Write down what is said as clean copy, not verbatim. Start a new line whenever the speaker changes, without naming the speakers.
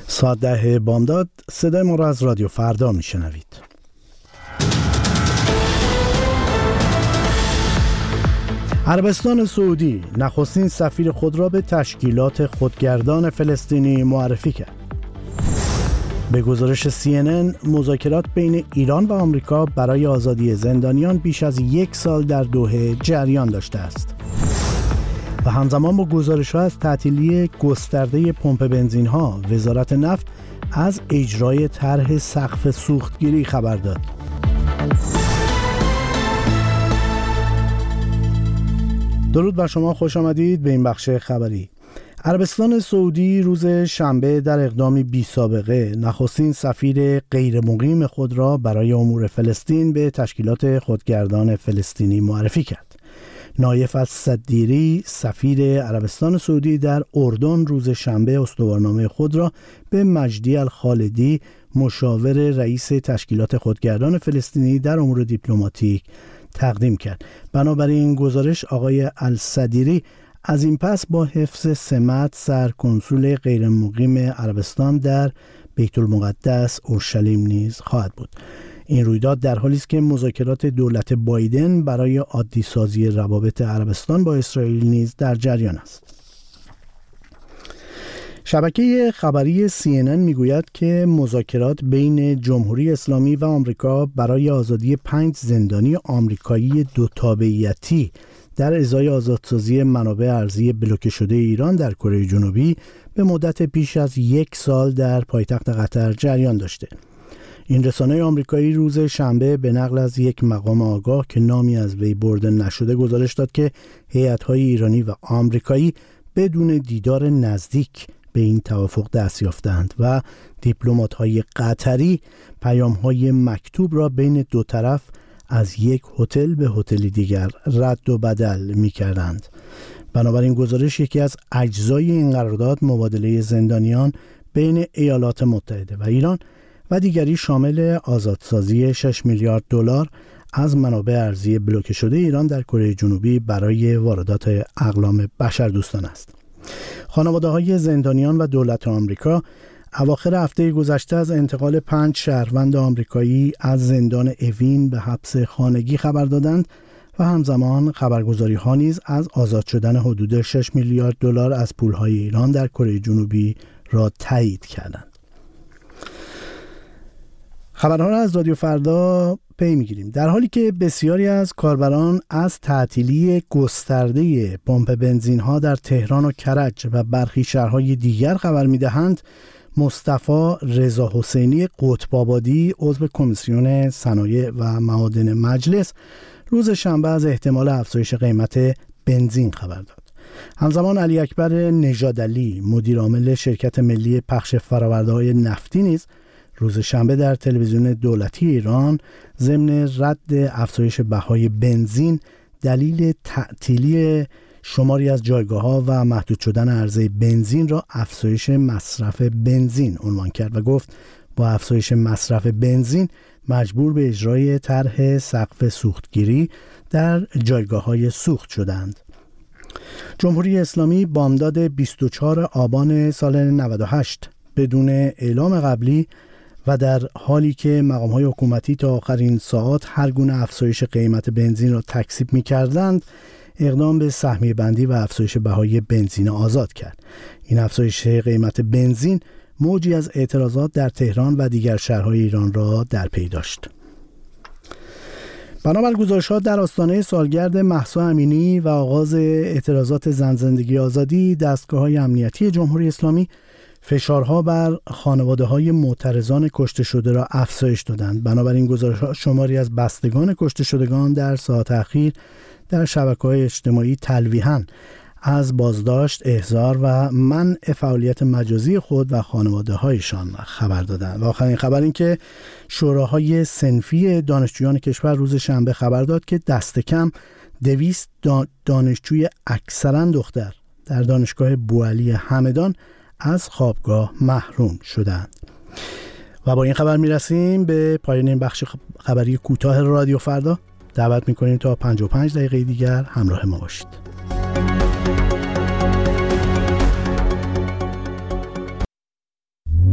ساعت 10 بامداد صدای ما را از رادیو فردا میشنوید. عربستان سعودی نخستین سفیر خود را به تشکیلات خودگردان فلسطینی معرفی کرد. به گزارش CNN مذاکرات بین ایران و آمریکا برای آزادی زندانیان بیش از 1 سال در دوحه جریان داشته است. و همزمان با گزارش‌ها از تعطیلی گسترده پمپ بنزین‌ها، وزارت نفت از اجرای طرح سقف سوختگیری خبر داد. درود بر شما، خوش آمدید به این بخش خبری. عربستان سعودی روز شنبه در اقدامی بی سابقه نخستین سفیر غیر مقیم خود را برای امور فلسطین به تشکیلات خودگردان فلسطینی معرفی کرد. نایف الصدیری سفیر عربستان سعودی در اردن روز شنبه استوارنامه خود را به مجدی الخالدی مشاور رئیس تشکیلات خودگردان فلسطینی در امور دیپلماتیک تقدیم کرد. بنابراین گزارش آقای الصدیری از این پس با حفظ سمت سرکنسول غیر مقیم عربستان در بیت المقدس اورشلیم نیز خواهد بود. این رویداد در حالی است که مذاکرات دولت بایدن برای عادی سازی روابط عربستان با اسرائیل نیز در جریان است. شبکه خبری CNN میگوید که مذاکرات بین جمهوری اسلامی و آمریکا برای آزادی 5 زندانی آمریکایی دو تابعیتی در ازای آزادسازی منابع ارضی بلوکه شده ایران در کره جنوبی به مدت بیش از 1 سال در پایتخت قطر جریان داشته. این رسانه آمریکایی روز شنبه به نقل از یک مقام آگاه که نامی از وی برده نشده گزارش داد که هیئت‌های ایرانی و آمریکایی بدون دیدار نزدیک به این توافق دست یافتند و دیپلمات‌های قطری پیام‌های مکتوب را بین دو طرف از یک هتل به هتلی دیگر رد و بدل می‌کردند. بنابراین گزارش یکی از اجزای این قرارداد مبادله زندانیان بین ایالات متحده و ایران و دیگری شامل آزادسازی 6 میلیارد دلار از منابع ارضی بلوکه شده ایران در کره جنوبی برای واردات اقلام بشردوستانه است. خانواده‌های زندانیان و دولت آمریکا اواخر هفته گذشته از انتقال 5 شهروند آمریکایی از زندان اوین به حبس خانگی خبر دادند و همزمان خبرگزاری‌ها نیز از آزاد شدن حدود 6 میلیارد دلار از پول‌های ایران در کره جنوبی را تایید کردند. خبرها را از رادیو فردا پی می‌گیریم. در حالی که بسیاری از کاربران از تعطیلی گسترده پمپ بنزین‌ها در تهران و کرج و برخی شهرهای دیگر خبر می‌دهند، مصطفی رضا حسینی قطب‌آبادی عضو کمیسیون صنایع و معادن مجلس روز شنبه از احتمال افزایش قیمت بنزین خبر داد. همزمان علی اکبر نژادعلی مدیر عامل شرکت ملی پخش فرآورده‌های نفتی نیز روز شنبه در تلویزیون دولتی ایران ضمن رد افزایش بهای بنزین دلیل تعطیلی شماری از جایگاه‌ها و محدود شدن عرضه بنزین را افزایش مصرف بنزین عنوان کرد و گفت با افزایش مصرف بنزین مجبور به اجرای طرح سقف سوختگیری در جایگاه‌های سوخت شدند. جمهوری اسلامی بامداد 24 آبان سال 98 بدون اعلام قبلی و در حالی که مقام‌های حکومتی تا آخرین ساعات هر گونه افزایش قیمت بنزین را تکذیب می‌کردند، اقدام به سهمیه بندی و افزایش بهای بنزین آزاد کرد. این افزایش قیمت بنزین موجی از اعتراضات در تهران و دیگر شهرهای ایران را در پی داشت. بنابر گزارش‌ها در آستانه سالگرد مهسا امینی و آغاز اعتراضات زن زندگی آزادی، دستگاه‌های امنیتی جمهوری اسلامی فشارها بر خانواده‌های معترضان کشته شده را افزایش دادند. بنابراین گزارش‌ها شماری از بستگان کشته شدگان در ساعات اخیر در شبکه‌های اجتماعی تلویحاً از بازداشت، احضار و منع فعالیت مجازی خود و خانواده‌هایشان خبر دادند. و آخرین خبر این که شوراهای صنفی دانشجویان کشور روز شنبه خبر داد که دست کم 200 دانشجوی اکثراً دختر در دانشگاه بوعلی همدان از خوابگاه محروم شدند. و با این خبر میرسیم به پایان این بخش خبری کوتاه رادیو فردا. دعوت میکنیم تا 55 دقیقه دیگر همراه ما باشید.